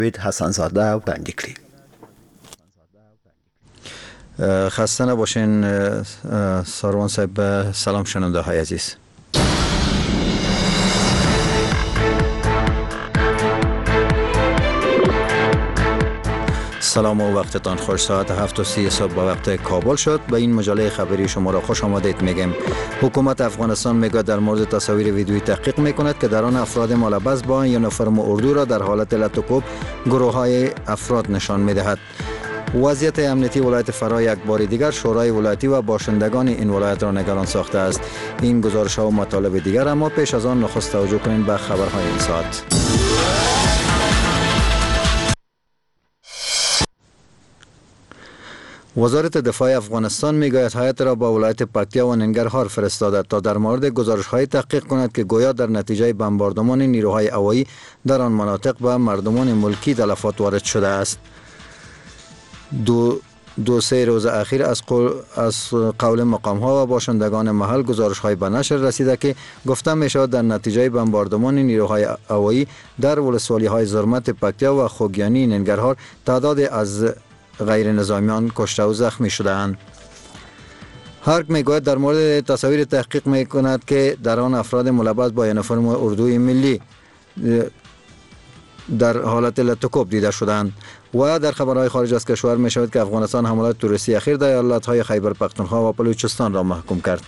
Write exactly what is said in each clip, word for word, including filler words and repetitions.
حسن زاده و بندیکلی. خسته نباشین ساروان صاحب. سلام شنونده های عزیز. سلام و وقتتان خوش. ساعت هفت و سی صبح به وقت کابل شد. به این مجله خبری شما را خوش آمدید میگم. حکومت افغانستان میگه در مورد تصاویر ویدیویی تحقیق میکند که در آن افراد ملبس با یونیفرم اردو را در حالت لطوکوب گروه های افراد نشان میدهد. وضعیت امنیتی ولایت فرا یک بار دیگر شورای ولایتی و باشندگان این ولایت را نگران ساخته است. این گزارش ها و مطالب دیگر، اما پیش از آن نخست توجه کنید به خبرهای این ساعت. وزارت دفاع افغانستان میگوید هیئت را با ولایت پکتیا و ننگرهار فرستاده تا در مورد گزارش‌های تحقیق کند که گویا در نتیجه بمباردمان نیروهای هوایی در آن مناطق به مردمان ملکی تلفات وارد شده است. دو دو سه روز اخیر از قول, از قول مقام ها و باشندگان محل گزارش های به نشر رسیده که گفته می شود در نتیجه بمباردمان نیروهای هوایی در ولسوالی های زرمت پکتیا و خوگیانی ننگرهار تعداد از غیر نظامیان کشته و زخمی شده اند. هرک می گوید در مورد تصاویر تحقیق می کند که در آن افراد ملبس با یونیفرم اردوی ملی در حالت لطوکوب دیده شدند. و در خبرهای خارج از کشور می شود که افغانستان حملات توریستی اخیر در ایالت‌های خیبر پختونخوا و بلوچستان را محکوم کرد.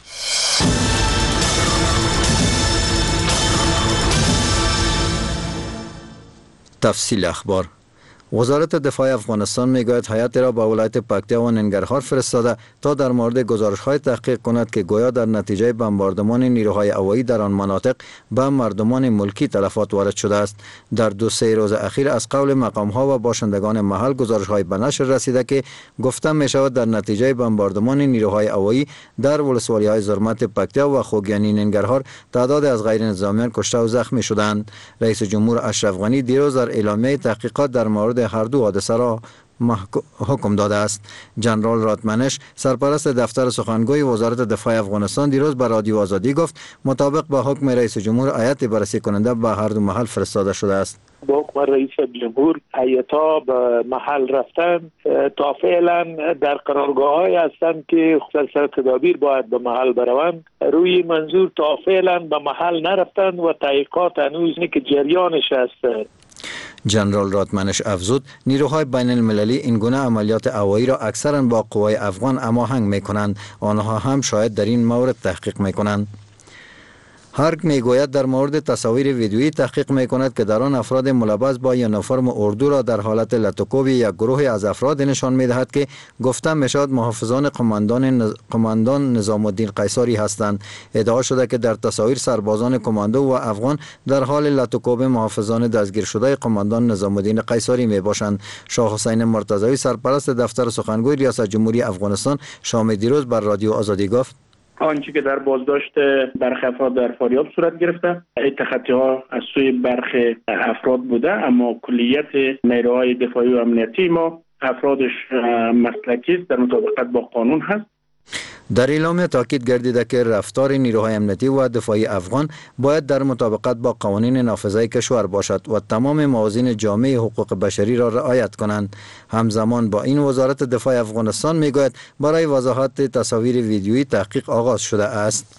تفصیل اخبار. وزارت دفاع افغانستان میگوید هیئت را با ولایت پکتیا و ننگرهار فرستاده تا در مورد گزارش‌های تحقیق کند که گویا در نتیجه بمباردمان نیروهای هوایی در آن مناطق به مردمان ملکی تلفات وارد شده است. در دو سه روز اخیر از قول مقام‌ها و باشندگان محل گزارش‌های به نشر رسیده که گفته می‌شود در نتیجه بمباردمان نیروهای هوایی در ولسوالی‌های زرمت پکتیا و خوگیانی ننگرهار تعداد از غیر نظامیان کشته و زخمی شدند. رئیس جمهور اشرف غنی دیروز در اعلامیه تحقیقات در مورد هر دو حادثه را حکم داده است. جنرال راتمنش سرپرست دفتر سخنگوی وزارت دفاع افغانستان دیروز به رادیو آزادی گفت مطابق با حکم رئیس جمهور هیئت بررسی کننده به هر دو محل فرستاده شده است. با حکم رئیس جمهور هیئت‌ها به محل رفتن تا فعلا در قرارگاه‌های هستند که سلسله تدابیر باید به محل بروند. روی منظور تا فعلا به محل نرفتند و تحقیقات هنوز که جریانش است. جنرال راتمنش افزود نیروهای بین المللی این گونه عملیات هوایی را اکثرا با قوای افغان هماهنگ می‌کنند. آنها هم شاید در این مورد تحقیق می‌کنند. هرک میگوید در مورد تصاویر ویدیویی تحقیق میکند که در آن افراد ملبس با یونیفرم اردو را در حالت لطوکوب یک گروه از افراد نشان میدهد که گفته میشود محافظان قماندان نز... قماندان نظام الدین قیصری هستند. ادعا شده که در تصاویر سربازان کماندو و افغان در حال لطوکوب محافظان دستگیر شده قماندان نظام الدین قیصری میباشند. شاه حسین مرتضوی سرپرست دفتر سخنگوی ریاست جمهوری افغانستان شام دیروز بر رادیو آزادی گفت آنچه که در بازداشت برخی افراد در فاریاب صورت گرفته این تخطی ها از سوی برخی افراد بوده، اما کلیت نیروهای دفاعی و امنیتی ما افرادش مسلکی است، در مطابقت با قانون هست. در اعلامیه تاکید گردیده که رفتار نیروهای امنیتی و دفاعی افغان باید در مطابقت با قوانین نافذه کشور باشد و تمام موازین جامعه حقوق بشری را رعایت کنند. همزمان با این وزارت دفاع افغانستان میگوید برای وضاحت تصاویر ویدیویی تحقیق آغاز شده است.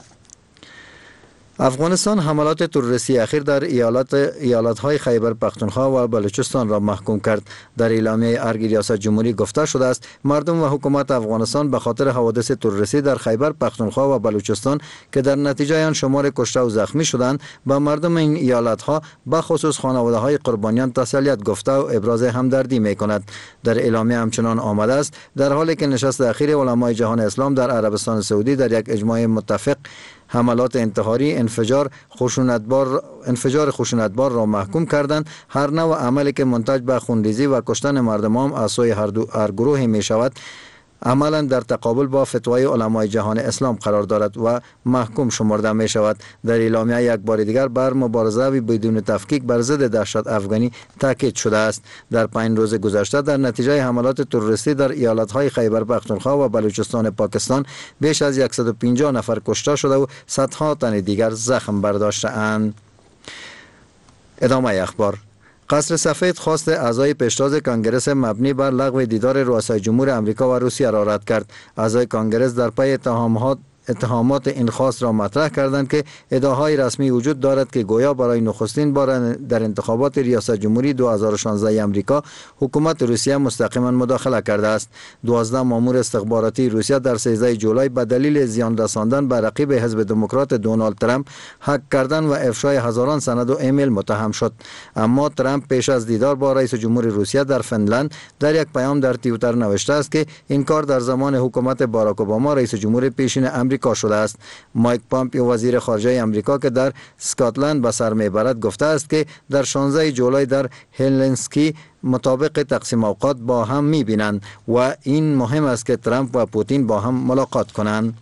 افغانستان حملات تروریستی اخیر در ایالات ایالت‌های خیبر پختونخوا و بلوچستان را محکوم کرد. در اعلامیه ارگ ریاست جمهوری گفته شده است مردم و حکومت افغانستان به خاطر حوادث تروریستی در خیبر پختونخوا و بلوچستان که در نتیجه آن شمار کشته و زخمی شدند به مردم این ایالت‌ها به خصوص خانواده‌های قربانیان تسلیت گفته و ابراز همدردی می‌کند. در اعلامیه همچنان آمده است در حالی که نشست اخیر علمای جهان اسلام در عربستان سعودی در یک اجماع متفق حملات انتحاری انفجار خشونتبار انفجار خشونتبار را محکوم کردند، هر نوع عملی که منتج به خونریزی و کشتن مردم هم از سوی هر, هر گروه می شود عملا در تقابل با فتوای علمای جهان اسلام قرار دارد و محکوم شمرده می شود. در اعلامیه یک بار دیگر بر مبارزه بدون تفکیک بر ضد دهشت افغانی تاکید شده است. در پنج روز گذشته در نتیجه حملات تروریستی در ایالت‌های خیبر پختونخوا و بلوچستان پاکستان بیش از صد و پنجاه نفر کشته شده و صدها تن دیگر زخم برداشته اند. ادامه اخبار. قصر سفید خواست اعضای پیشتاز کنگره مبنی بر لغو دیدار رؤسای جمهور امریکا و روسیه را رد کرد. اعضای کنگره در پی اتهامات اتهامات این خواست را مطرح کردند که ادعاهای رسمی وجود دارد که گویا برای نخستین بار در انتخابات ریاست جمهوری دو هزار و شانزده امریکا حکومت روسیه مستقیما مداخله کرده است. دوازده مامور استخباراتی روسیه در سیزده جولای به دلیل زیان رساندن به رقیب حزب دموکرات دونالد ترامپ، هک کردن و افشای هزاران سند و ایمیل متهم شد. اما ترامپ پیش از دیدار با رئیس جمهور روسیه در فنلند در یک پیام در توییتر نوشته است که این کار در زمان حکومت باراک اوباما رئیس جمهور پیشین امریکا شده است. مایک پامپیو وزیر خارجه امریکا که در اسکاتلند به سر میبرد گفته است که در شانزده جولای در هلسینکی مطابق تقسیم اوقات با هم میبینند و این مهم است که ترامپ و پوتین با هم ملاقات کنند.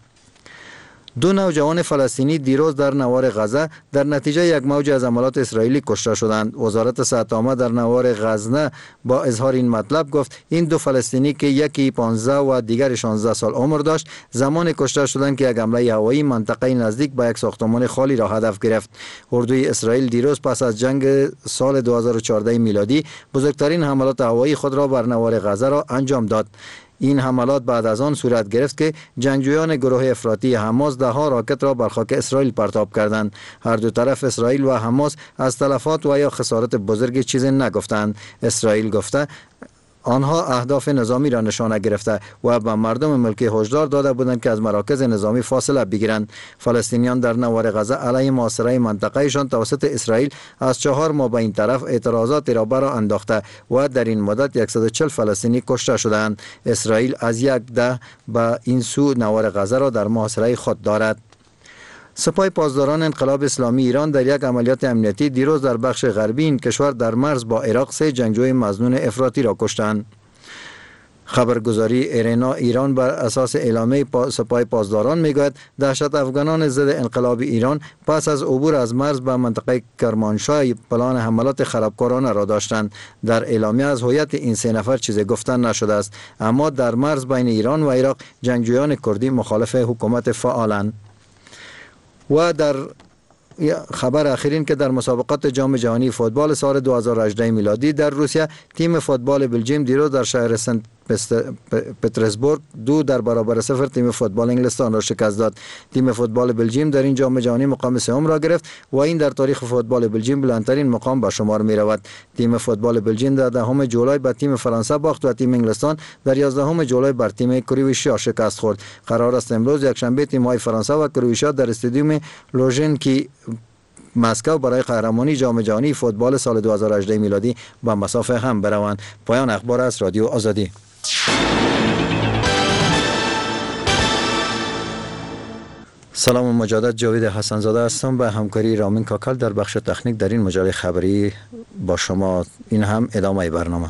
دو نوجوان فلسطینی دیروز در نوار غزه در نتیجه یک موج از حملات اسرائیلی کشته شدند. وزارت صحت عامه در نوار غزه با اظهار این مطلب گفت این دو فلسطینی که یکی پانزده و دیگر شانزده سال عمر داشت زمان کشته شدند که یک حمله هوایی منطقه نزدیک به یک ساختمان خالی را هدف گرفت. اردوی اسرائیل دیروز پس از جنگ سال دو هزار و چهارده میلادی بزرگترین حملات هوایی خود را بر نوار غزه را انجام داد. این حملات بعد از آن صورت گرفت که جنگجویان گروه افراطی حماس ده ها راکت را بر خاک اسرائیل پرتاب کردند. هر دو طرف اسرائیل و حماس از تلفات و یا خسارت بزرگی چیزی نگفتند. اسرائیل گفته آنها اهداف نظامی را نشانه گرفته و به مردم ملکی هشدار داده بودند که از مراکز نظامی فاصله بگیرند. فلسطینیان در نوار غزه علیه محاصره منطقهشان توسط اسرائیل از چهار ماه به این طرف اعتراضات را برآ انداخته و در این مدت صد و چهل فلسطینی کشته شدند. اسرائیل از یک ده به این سو نوار غزه را در محاصره خود دارد. سپاه پاسداران انقلاب اسلامی ایران در یک عملیات امنیتی دیروز در بخش غربی این کشور در مرز با عراق سه جنگجوی مظنون افراطی را کشتند. خبرگزاری ایرنا ایران بر اساس اعلامیه سپاه پاسداران میگوید دهشت افغانان ضد انقلاب ایران پس از عبور از مرز به منطقه کرمانشاه پلان حملات خرابکارانه را داشتند. در اعلامیه از هویت این سه نفر چیزی گفتن نشده است، اما در مرز بین ایران و عراق جنگجویان کردی مخالف حکومت فعالند. و در خبر اخیرین که در مسابقات جام جهانی فوتبال سال دو هزار و هجده میلادی در روسیه تیم فوتبال بلژیم دیروز در شهر سنت پترزبورگ دو در برابر صفر تیم فوتبال انگلستان را شکست داد. تیم فوتبال بلژیم در این جام جهانی مقام سوم را گرفت و این در تاریخ فوتبال بلژیم بلندترین مقام به شمار می رود. تیم فوتبال بلژیم در دهم جولای به تیم فرانسه باخت و تیم انگلستان در یازدهم جولای بر تیم کرواتیا شکست خورد. قرار است امروز یک شنبه تیم های فرانسه و کرواتیا در استادیوم لوژنکی مسکو برای قهرمانی جام جهانی فوتبال سال دو هزار و هجده میلادی به مسافه هم بروند. پایان اخبار از رادیو آزادی. سلام مجدد، جاوید حسنزاده هستم. به همکاری رامین کاکل در بخش تکنیک در این مجله خبری با شما. این هم ادامه برنامه.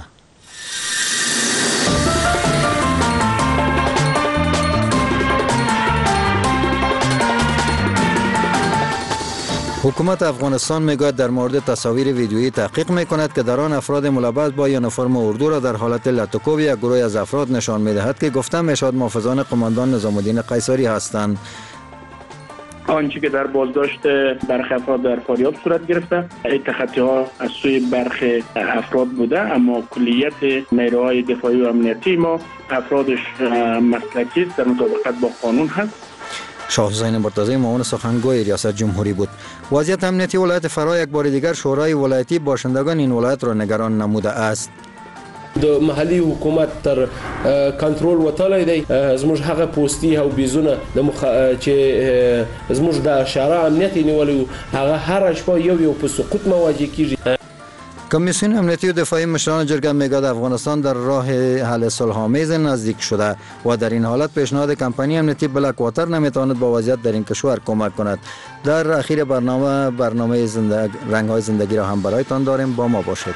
حکومت افغانستان میگوید در مورد تصاویر ویدیویی تحقیق میکند که در آن افراد ملبس با یونیفرم اردو را در حالت لطوکوب یک گروه از افراد نشان میدهد که گفته میشد محافظان قماندان نظام الدین قیصری هستند. آنچه که در بازداشت برخی افراد در فاریاب صورت گرفته، این تخطی ها از سوی برخی افراد بوده، اما کلیت نیروهای دفاعی و امنیتی ما افرادش مسلکی در مطابقت با قانون هست. شاه حسین مرتضی معاون سخنگوی ریاست جمهوری بود. وضعیت امنیتی ولایت فرا یک بار دیگر شورای ولایتی باشندگان این ولایت را نگران نموده است. د محلي حکومت تر کنټرول وتلی دی. زموږ هغه پوسټي او بیزونه د مخ چې زموږ د شارع امنیت نیولې هغه هر شپه یو یو په سقوط مواجه کیږي. کمیسیون امنیتی و دفاعی مشران جرگه میگوید افغانستان در راه حل صلح‌آمیز نزدیک شده و در این حالت پیشنهاد کمپانی امنیتی بلک واتر نمیتواند با وضعیت در این کشور کمک کند. در اخیر برنامه برنامه زندگ... رنگ‌های زندگی را هم برایتان داریم، با ما باشید.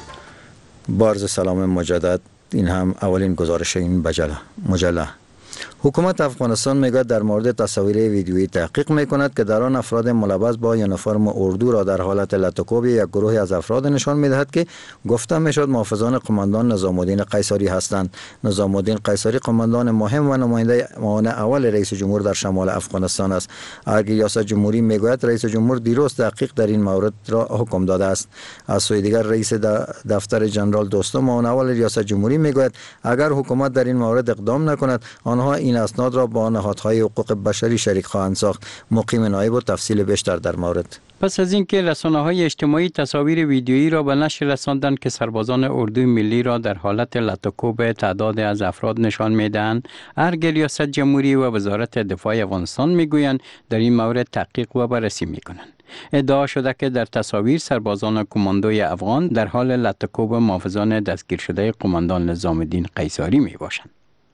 بارز سلام مجدد. این هم اولین گزارش این مجله. حکومت افغانستان میگوید در مورد تصاویر ویدیویی تحقیق میکند که در آن افراد ملبس با یونیفرم اردو را در حالت لطکوب یک گروه از افراد نشان میدهد که گفته میشد محافظان قماندان نظام الدین قیصری هستند. نظام الدین قیصری قماندان مهم و نماینده معاون اول رئیس جمهور در شمال افغانستان است. اگر ریاست جمهوری میگوید رئیس جمهور دیروز تحقیق در این مورد را حکم داده است. از سوی دیگر رئیس دفتر جنرال دوستم معاون اول ریاست جمهوری میگوید اگر حکومت در این مورد اقدام نکند آنها این اسناد را با نهادهای حقوق بشری شریک خواهند ساخت. مقیم نایب و تفصیل بیشتر در مورد. پس از اینکه رسانه‌های اجتماعی تصاویر ویدیویی را به نشر رساندند که سربازان اردوی ملی را در حالت لطکوب تعداد از افراد نشان میدهند، ارگ ریاست جمهوری و وزارت دفاع افغانستان میگویند در این مورد تحقیق و بررسی میکنند. ادعا شده که در تصاویر سربازان کماندوی افغان در حال لطکوب محافظان دستگیر شده قماندان نظام الدین قیصری می باشند.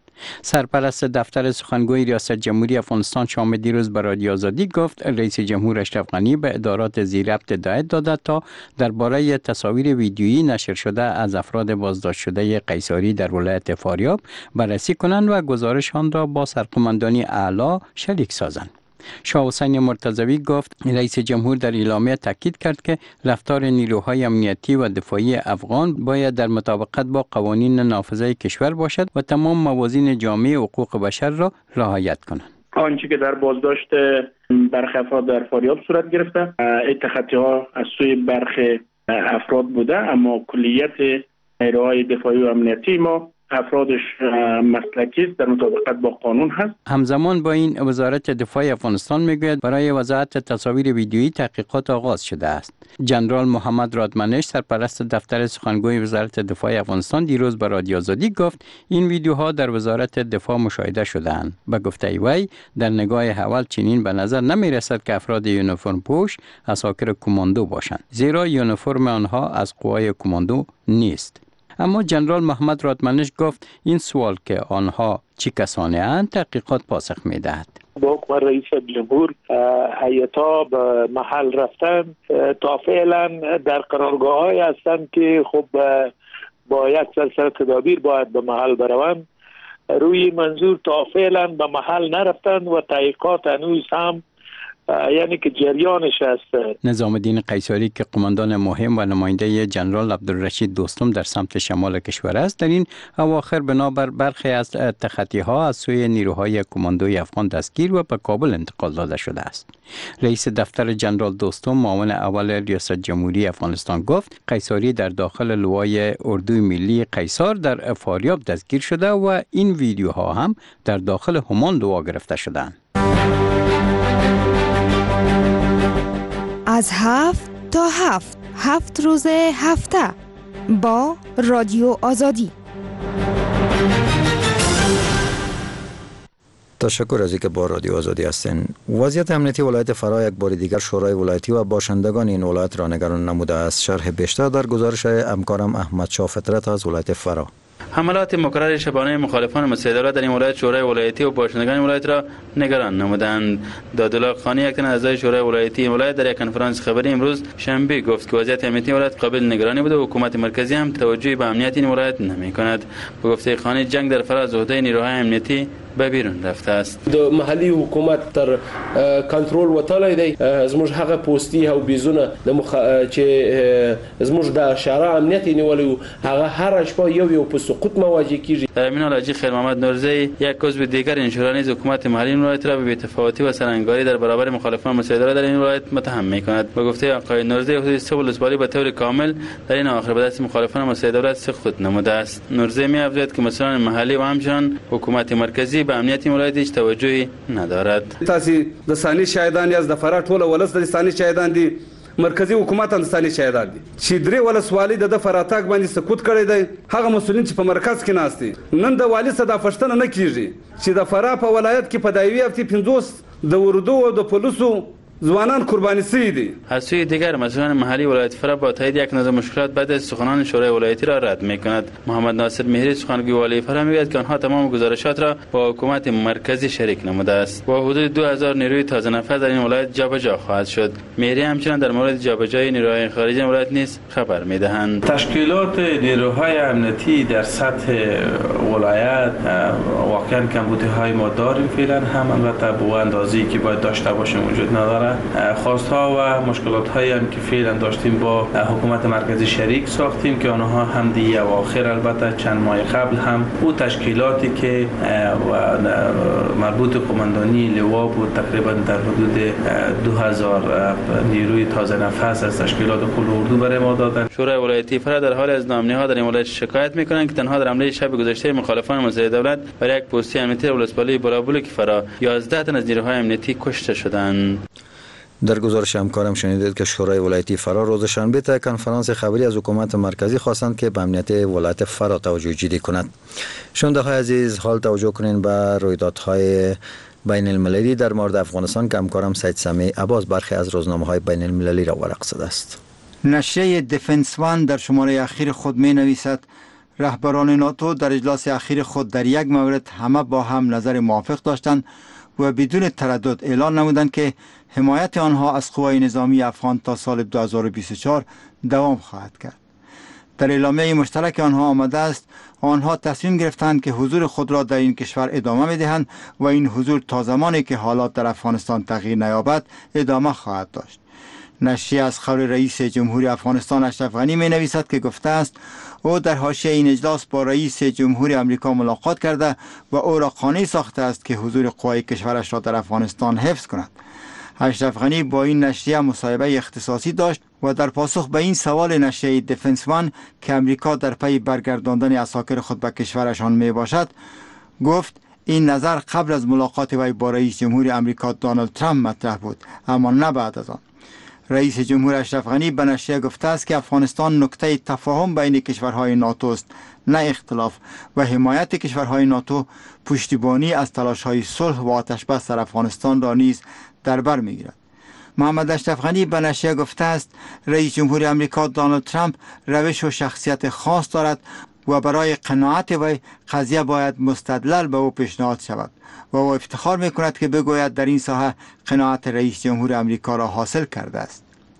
سرپرست دفتر سخنگوی ریاست جمهوری افغانستان شام دیروز به رادیو آزادی گفت رئیس جمهور اشرف غنی به ادارات زیر ربط هدایت داده تا درباره تصاویر ویدیویی نشر شده از افراد بازداشت شده قیصری در ولایت فاریاب بررسی کنند و گزارش آن را با سرقماندانی اعلی شریک سازند. شاه حسین مرتضوی گفت رئیس جمهور در اعلامیه تاکید کرد که رفتار نیروهای امنیتی و دفاعی افغان باید در مطابقت با قوانین نافذه کشور باشد و تمام موازین جامعه حقوق بشر را رعایت کنند. آنچه که در بازداشت برخی افراد در فاریاب صورت گرفته اتخاذی ها از سوی برخی افراد بوده، اما کلیت نیروهای دفاعی و امنیتی ما افرادش مسلکی است، در مطابقت با قانون هست. همزمان با این وزارت دفاع افغانستان میگوید برای وضاحت تصاویر ویدیویی تحقیقات آغاز شده است. جنرال محمد رادمنش سرپرست دفتر سخنگوی وزارت دفاع افغانستان دیروز به رادیو آزادی گفت این ویدیوها در وزارت دفاع مشاهده شده‌اند. به گفته وی در نگاه اول چنین به نظر نمی رسد که افراد یونیفرم پوش عساکر کماندو باشند، زیرا یونیفرم آنها از قوای کماندو نیست. اما جنرال محمد رادمنش گفت این سوال که آنها چی کسانی اند تحقیقات پاسخ می دهد. با حکم رئیس جمهور هیئت‌ها به محل رفتن تا فعلا در قرارگاه های هستند که خب با یک سلسله تدابیر باید به محل بروند. روی منظور تا فعلا به محل نرفتند و تحقیقات هنوز هم یعنی که جریانش است. نظام الدین قیصری که قماندان مهم و نماینده جنرال عبدالرشید دوستم در سمت شمال کشور است، در این اواخر بنابر برخی از تخطی‌ها از سوی نیروهای کماندوی افغان دستگیر و به کابل انتقال داده شده است. رئیس دفتر جنرال دوستم معاون اول ریاست جمهوری افغانستان گفت قیصری در داخل لوای اردوی ملی قیصر در فاریاب دستگیر شده و این ویدیوها هم در داخل همان لوا گرفته شدند. از هفت تا هفت هفت روز هفته با رادیو آزادی. تشکر از اینکه با رادیو آزادی هستین. وضعیت امنیتی ولایت فرا یک بار دیگر شورای ولایتی و باشندگان این ولایت را نگران نموده است. شرح بیشتر در گزارش همکارم احمد شاه فطرت از ولایت فرا. حملات مکرر شبانه مخالفان مسیح دولت در این ولایت شورای ولایتی و باشندگان ولایت را نگران نمودند. دادالله خانی یک تن اعضای شورای ولایتی این ولایت در یک کنفرانس خبری امروز شنبه گفت که وضعیت امنیتی ولایت قابل نگرانی بوده و حکومت مرکزی هم توجهی به امنیت این ولایت نمی‌کند. به گفته خانی جنگ در فرا از عهده نیروهای امنیتی به بیرون رفته است. د محلي حکومت تر کنټرول وتلی دی. زموږ هغه پوسټي او بیزونه د مخ چې زموږ د شارع امنیت نیولې هغه هر شپه یو یو په سقوط مواجه کیږي. امین الحاجی خیر محمد نورزی یک عضو دیگر انشورانیز حکومت محلی این ولایت را به بی‌تفاوتی و سرانگاری در برابر مخالفان مسیح دولت در این ولایت متهم می‌کند. به گفته آقای نورزی حدود سه ولسوالی به طور کامل در این اواخر به دست مخالفان مسیح دولت سقوط نموده است. نورزی می‌افزاید که مسئولان محلی و همچنان حکومت مرکزی به امنیت ولایت هیچ توجهی ندارد. تاسو د ثاني شاهدان یا د فرا ټوله ولس د ثاني شاهدان دي، مرکزی حکومت هم د ثاني شاهدان دي چې درې ولسوالۍ د فراتاک باندې سقوط کړی دی. هغه مسؤلین چې په مرکز کې ناست دي نن د والي صدا پښتنه نه کیږي چې د فرا په ولایت کې په دایوي هفته پنځوس د وردو او د پولیسو زوانان قربانی سیدی. از سوی دیگر مسئولان محلی ولایت فرا با تایید یک نظر مشکلات بعد از سخنان شورای ولایتی را رد می‌کند. محمد ناصر مهری سخنگوی والی فرا میگوید که آنها تمام گزارشات را با حکومت مرکزی شریک نموده است. با حدود دو هزار نیروی تازه نفر در این ولایت جابجا خواهد شد. مهری همچنین در مورد جابجایی نیروهای خارجی ولایت نیز خبر می‌دهند. تشکیلات نیروهای امنیتی در سطح ولایت واقعا کمبودهای ما داریم فعلا، هم البته به اندازه‌ای که باید داشته باشیم وجود نداره. خواست‌ها و مشکلات‌هایی هم که فعلا داشتیم با حکومت مرکزی شریک ساختیم که آنها هم دیگه اواخر البته چند ماه قبل هم او تشکیلاتی که مربوط قماندانی لوا بود تقریبا در حدود دو هزار نیروی تازه نفس از تشکیلات کل اردو برای ما دادن. شورای ولایتی فرا در حال از نامنی‌ها در این ولایت شکایت می‌کنند که تنها در حمله شب گذشته مخالفان مسئله دولت برای یک پستی امنیتی ولسوالی بلابلک فرا یازده تن از نیروهای امنیتی کشته شدند. در گزارش همکارم شنیدید که شورای ولایتی فرا روز شنبه تا کنفرانس خبری از حکومت مرکزی خواستند که به امنیت ولایت فرا توجه جدی کند. شنونده های عزیز، حال توجه کنین به رویدادهای بین المللی در مورد افغانستان که همکارم سید سمیع عباس برخی از روزنامه‌های بین المللی را ورق زده است. نشریه دیفنس وان در شماره اخیر خود می نویسد رهبران ناتو در اجلاس اخیر خود در یک مورد همه با هم نظر موافق داشتند و بدون تردد اعلان نمودند که حمایت آنها از قوای نظامی افغان تا سال دو هزار و بیست و چهار دوام خواهد کرد. در اعلامیه مشترک آنها آمده است آنها تصمیم گرفتند که حضور خود را در این کشور ادامه می‌دهند و این حضور تا زمانی که حالات در افغانستان تغییر نیابد ادامه خواهد داشت. نشریه از خبر رئیس جمهوری افغانستان اشرف غنی می نویسد که گفته است او در حاشیه این اجلاس با رئیس جمهوری آمریکا ملاقات کرده و او را قانع ساخته است که حضور قوای کشورش را در افغانستان حفظ کند. اشرف غنی با این نشریه مصاحبه اختصاصی داشت و در پاسخ به این سوال نشریه دیفنس وان که آمریکا در پی برگرداندن عساکر خود به کشورشان می باشد گفت این نظر قبل از ملاقات وی با رئیس جمهوری آمریکا دونالد ترامپ مطرح بود اما نه بعد از آن. رئیس جمهور اشرف غنی به نشریه گفته است که افغانستان نقطه تفاهم بین کشورهای ناتو است نه اختلاف و حمایت کشورهای ناتو پشتیبانی از تلاش‌های صلح و آتش‌بس در افغانستان را نیز در بر می‌گیرد. محمد اشرف غنی به نشریه گفته است رئیس جمهور آمریکا دونالد ترامپ روش و شخصیت خاص دارد و برای قناعت وی قضیه باید مستدلل به او پیشنهاد شود و او افتخار میکند که بگوید در این ساحه قناعت رئیس جمهور آمریکا را حاصل کرده است.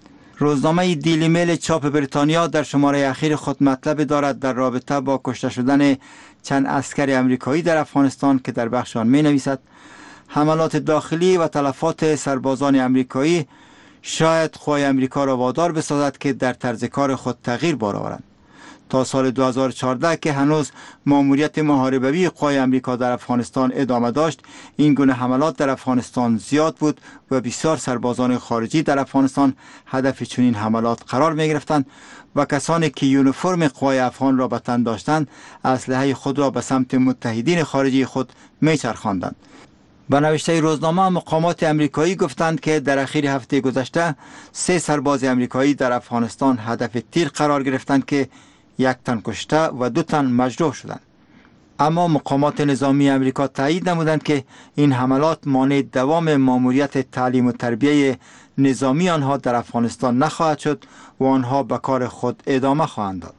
روزنامه دیلی میل چاپ بریتانیا در شماره اخیر خود مطلب دارد در رابطه با کشته شدن چند عسکر آمریکایی در افغانستان که در بخش آن می نویسد حملات داخلی و تلفات سربازان آمریکایی شاید قوای آمریکا را وادار بسازد که در طرز کار خود تغییر بارآورند. تا سال دو هزار و چهارده که هنوز ماموریت محاربوی قوای آمریکا در افغانستان ادامه داشت این گونه حملات در افغانستان زیاد بود و بسیار سربازان خارجی در افغانستان هدف چنین حملات قرار می گرفتند و کسانی که یونیفرم قوای افغان را به تن داشتند اسلحه خود را به سمت متحدین خارجی خود می چرخاندند. به نوشته روزنامه مقامات آمریکایی گفتند که در اخیر هفته گذشته سه سرباز آمریکایی در افغانستان هدف تیر قرار گرفتند که یک تن کشته و دو تن مجروح شدند. اما مقامات نظامی آمریکا تایید نمودند که این حملات مانع دوام ماموریت تعلیم و تربیه نظامی آنها در افغانستان نخواهد شد و آنها به کار خود ادامه خواهند داد.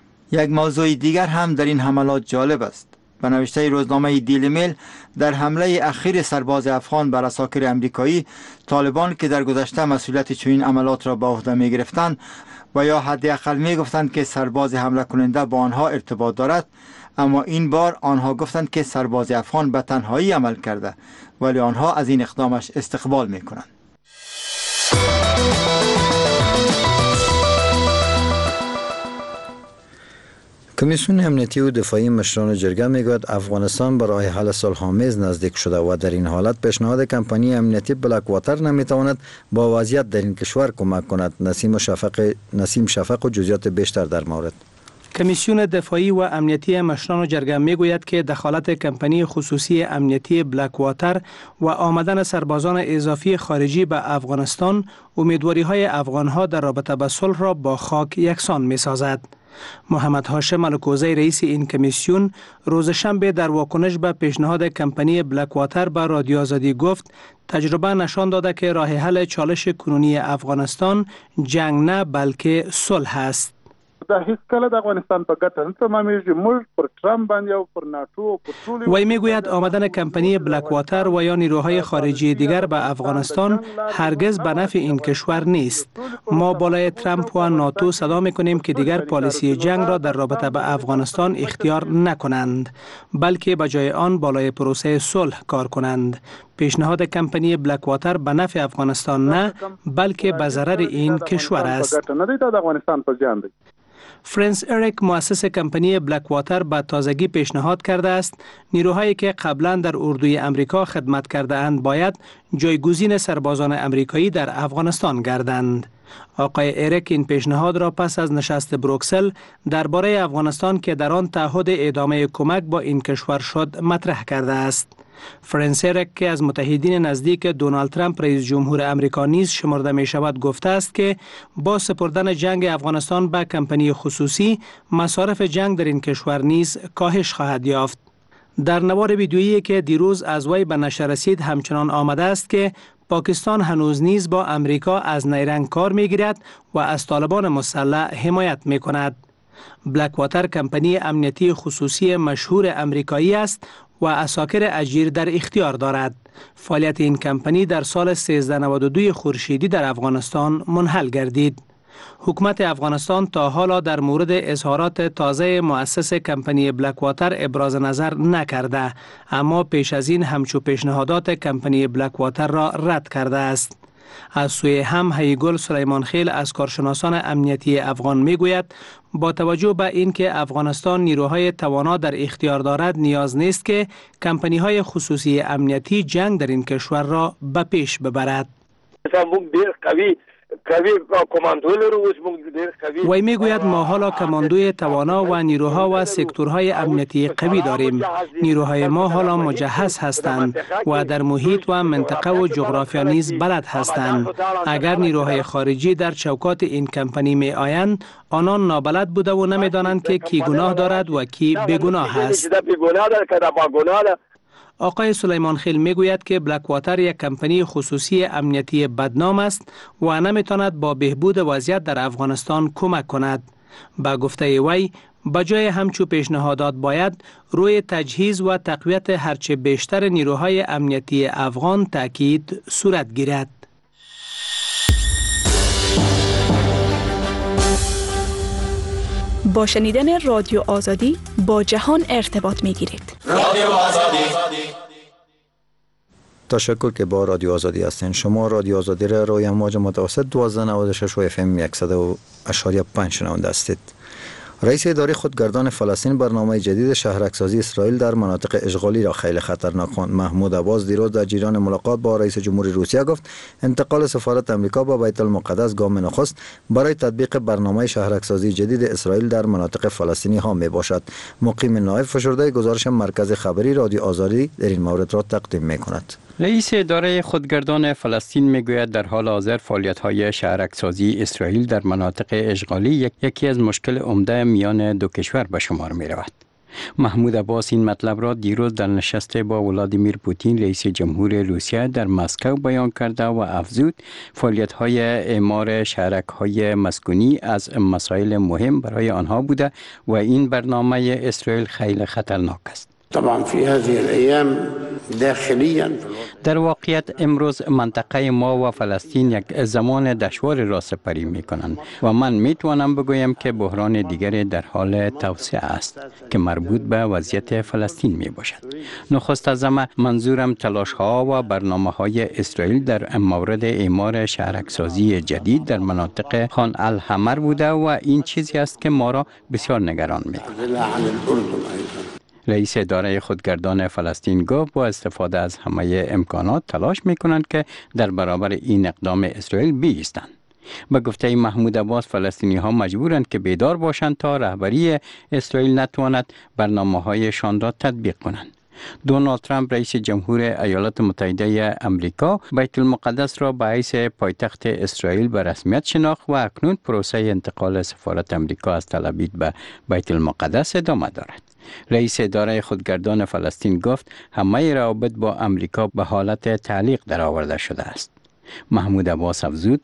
یک موضوع دیگر هم در این حملات جالب است. به نوشته روزنامه دیلی میل در حمله اخیر سرباز افغان بر عساکر آمریکایی طالبان که در گذشته مسئولیت چنین عملات را به عهده می گرفتند و یا حداقل می گفتند که سرباز حمله کننده با آنها ارتباط دارد اما این بار آنها گفتند که سرباز افغان به تنهایی عمل کرده ولی آنها از این اقدامش استقبال می کنند. کمیسیون امنیتی و دفاعی مشران جرگه میگوید افغانستان برای حل صلح‌آمیز نزدیک شده و در این حالت پیشنهاد کمپانی امنیتی بلک واتر نمیتواند با وضعیت در این کشور کمک کند. نسیم شفق نسیم شفق و جزئیات بیشتر در مورد. کمیسیون دفاعی و امنیتی مشران جرگه میگوید که دخالت کمپانی خصوصی امنیتی بلک واتر و آمدن سربازان اضافی خارجی به افغانستان امیدواری‌های افغان‌ها در رابطه با صلح را با خاک یکسان می‌سازد. محمد هاشم الکوزی رئیس این کمیسیون روز شنبه در واکنش به پیشنهاد کمپانی بلک واتر به رادیو آزادی گفت تجربه نشان داده که راه حل چالش کنونی افغانستان جنگ نه بلکه صلح است. دا هیڅ کله د افغانستان په ګټه نه تمامېږي. موږ پر ترامپ باندې او پر ناتو او پر ټولو وی میگوید آمدن کمپانی بلک واتر و یا نیروهای خارجی دیگر به افغانستان هرگز به نفع این کشور نیست. ما بالای ترامپ و ناتو صدا میکنیم که دیگر پالیسی جنگ را در رابطه به افغانستان اختیار نکنند، بلکه به جای آن بالای پروسه صلح کار کنند. پیشنهاد کمپانی بلک واتر به نفع افغانستان نه بلکه به ضرر این کشور است. فرانس اریک مؤسس کمپانی بلک واتر به تازگی پیشنهاد کرده است نیروهایی که قبلا در اردوی امریکا خدمت کرده اند باید جایگزین سربازان امریکایی در افغانستان گردند. آقای اریک این پیشنهاد را پس از نشست بروکسل درباره افغانستان که در آن تعهد ادامه کمک با این کشور شد مطرح کرده است. فرانس اریک که از متحدین نزدیک دونالد ترامپ رئیس جمهور امریکا نیز شمرده می شود گفته است که با سپردن جنگ افغانستان به کمپانی خصوصی مصارف جنگ در این کشور نیز کاهش خواهد یافت. در نوار ویدیویی که دیروز از وی به نشر رسید همچنان آمده است که پاکستان هنوز نیز با امریکا از نیرنگ کار می گیرد و از طالبان مسلح حمایت می کند. بلک واتر کمپانی امنیتی خصوصی مشهور امریکایی است و اساکر اجیر در اختیار دارد. فعالیت این کمپانی در سال سیزده نود و دو خورشیدی در افغانستان منحل گردید. حکومت افغانستان تا حالا در مورد اظهارات تازه مؤسس کمپانی بلک واتر ابراز نظر نکرده، اما پیش از این همچو پیشنهادات کمپانی بلک واتر را رد کرده است. از سوی هم هیگل سلیمان خیل از کارشناسان امنیتی افغان میگوید با توجه به اینکه افغانستان نیروهای توانا در اختیار دارد نیاز نیست که کمپانی‌های خصوصی امنیتی جنگ در این کشور را به پیش ببرد. وی میگوید ما حالا کماندوی توانا و نیروها و سکتورهای امنیتی قوی داریم. نیروهای ما حالا مجهز هستند و در محیط و منطقه و جغرافیا نیز بلد هستند. اگر نیروهای خارجی در چوکات این کمپانی می آیند آنان نابلد بوده و نمی دانند که کی گناه دارد و کی بیگناه است. آقای سلیمان خیل میگوید که بلک واتر یک کمپانی خصوصی امنیتی بدنام است و نمیتواند با بهبود وضعیت در افغانستان کمک کند. با گفته وی بجای همچو پیشنهادات باید روی تجهیز و تقویت هرچه بیشتر نیروهای امنیتی افغان تاکید صورت گیرد. با شنیدن رادیو آزادی با جهان ارتباط می گیرید. رادیو آزادی. تشکر که با رادیو آزادی هستین. شما رادیو آزادی را روی امواج متوسط دوازده نود و شش و اف ام صد و پنج شنونده هستید. رئیس اداره خودگردان فلسطین برنامه جدید شهرک‌سازی اسرائیل در مناطق اشغالی را خیلی خطرناک خواند. محمود عباس دیروز در جریان ملاقات با رئیس جمهوری روسیه گفت انتقال سفارت امریکا به بیت المقدس گام نخست برای تطبیق برنامه شهرک‌سازی جدید اسرائیل در مناطق فلسطینی ها می باشد. مقیم نایب فشرده گزارش مرکز خبری رادیو آزادی در این مورد را تقدیم می کند. رئیس اداره خودگردان فلسطین میگوید در حال حاضر فعالیت‌های شهرک‌سازی اسرائیل در مناطق اشغالی یکی از مشکل عمده میان دو کشور به شمار می رود. محمود عباس این مطلب را دیروز در نشست با ولادیمیر پوتین رئیس جمهور روسیه در مسکو بیان کرده و افزود فعالیت‌های اعمار شهرک‌های مسکونی از مسائل مهم برای آنها بوده و این برنامه اسرائیل خیلی خطرناک است. طبعا في هذه الأيام داخليا در واقعیت امروز منطقه ما و فلسطین یک زمان دشوار را سپری می کنند و من می توانم بگویم که بحران دیگر در حال توسعه است که مربوط به وضعیت فلسطین می باشد. نخست از همه منظورم تلاش ها و برنامه های اسرائیل در مورد اعمار شهرک‌سازی جدید در مناطق خان الحمر بوده و این چیزی است که ما را بسیار نگران می کند. رئیس اداره خودگردان فلسطین گفت با استفاده از همه امکانات تلاش می کنند که در برابر این اقدام اسرائیل بایستند. به گفته محمود عباس فلسطینی ها مجبورند که بیدار باشند تا رهبری اسرائیل نتواند برنامه هایشان را تطبیق کنند. دونالد ترامپ رئیس جمهور ایالات متحده آمریکا بیت المقدس را به حیث پایتخت اسرائیل به رسمیت شناخت و اکنون پروسه انتقال سفارت آمریکا از تل آویو به بیت المقدس ادامه دارد. رئیس اداره خودگردان فلسطین گفت همه روابط با آمریکا به حالت تعلیق درآورده شده است. محمود عباس افزود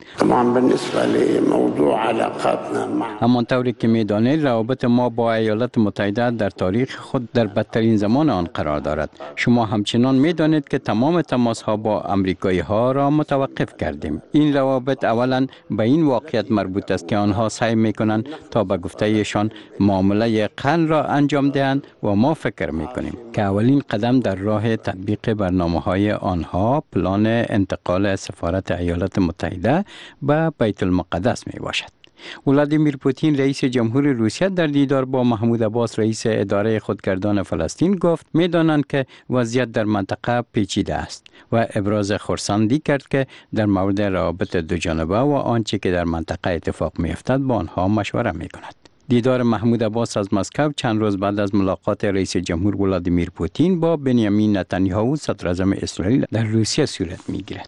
همانطوری که می‌دانید روابط ما با ایالات متحده در تاریخ خود در بدترین زمان آن قرار دارد. شما همچنان می‌دانید که تمام تماس‌ها با آمریکایی‌ها را متوقف کردیم. این روابط اولا به این واقعیت مربوط است که آنها سعی می‌کنند تا به گفته ایشان معامله قرن را انجام دهند و ما فکر می‌کنیم که اولین قدم در راه تطبیق برنامه‌های آنها پلان انتقال سفارت ایالات متحده به بیت المقدس می باشد. ولادیمیر پوتین رئیس جمهور روسیه در دیدار با محمود عباس رئیس اداره خودگردان فلسطین گفت می دانند که وضعیت در منطقه پیچیده است و ابراز خرسندی کرد که در مورد روابط دو جانبه و آنچه که در منطقه اتفاق می افتد با آنها مشوره می کند. دیدار محمود عباس از مسکو چند روز بعد از ملاقات رئیس جمهور ولادیمیر پوتین با بنیامین نتانیاهو صدر اعظم اسرائیل در روسیه صورت می گیرد.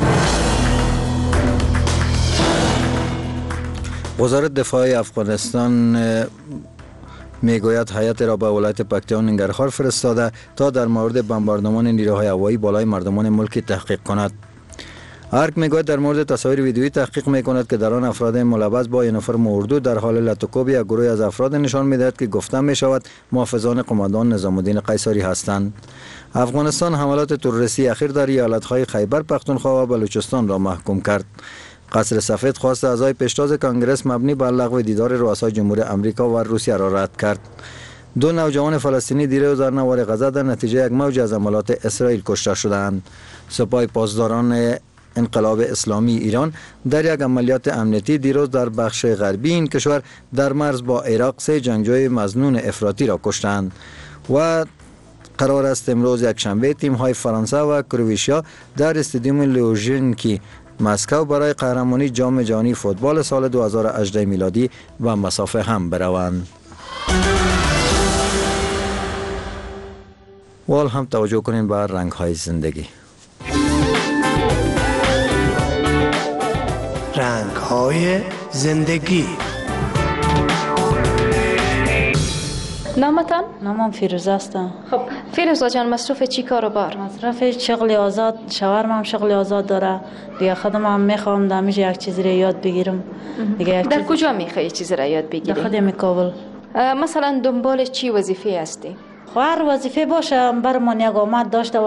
وزارت دفاع افغانستان میگوید هیئت را به ولایت پکتیا و ننگرهار فرستاده تا در مورد بمباردمان نیروهای هوایی بالای مردمان ملک تحقیق کند. ارگ میگوید در مورد تصاویر ویدیویی تحقیق میکند که در آن افراد ملوث با یونیفرم اردو در حال لطوکوب یک گروه از افراد نشان میدهد که گفته میشود محافظان قماندان نظام الدین قیصری هستند. افغانستان حملات تروریستی اخیر در ایالت‌های خیبر پختونخوا و بلوچستان را محکوم کرد. قصر سفید خواست اعضای پیشتاز کانگرس مبنی بر لغو دیدار رؤسای جمهور امریکا و روسیه را رد کرد. دو نوجوان فلسطینی دیروز در نوار غزه در نتیجه یک موج از حملات اسرائیل کشته شدند. سپاه پاسداران انقلاب اسلامی ایران در یک عملیات امنیتی دیروز در بخش غربی این کشور در مرز با عراق سه جنگجوی مظنون افراطی را کشتند و قرار است امروز یک شنبه تیم های فرانسه و کرواتیا در استادیوم لوژینکی مسکو برای قهرمانی جام جهانی فوتبال سال دو هزار و هجده میلادی و مسافه هم بروند. وال هم توجه کنیم به رنگ های زندگی. رنگ های زندگی. نامتان؟ نامم فیروزه هستم. خب فیروزه جان مصروف چی کار و بار؟ مصرف شغل آزاد، شوهرم هم شغل آزاد داره. دیگه خودم هم میخوام دمیج یک چیزی را یاد بگیرم. دیگه در کجا میخوای چیزی را یاد بگیری؟ در خودم کابل. مثلا دنبال چی وظیفه هستی؟ خو هر وظیفه باشه برمان یک آمد داشته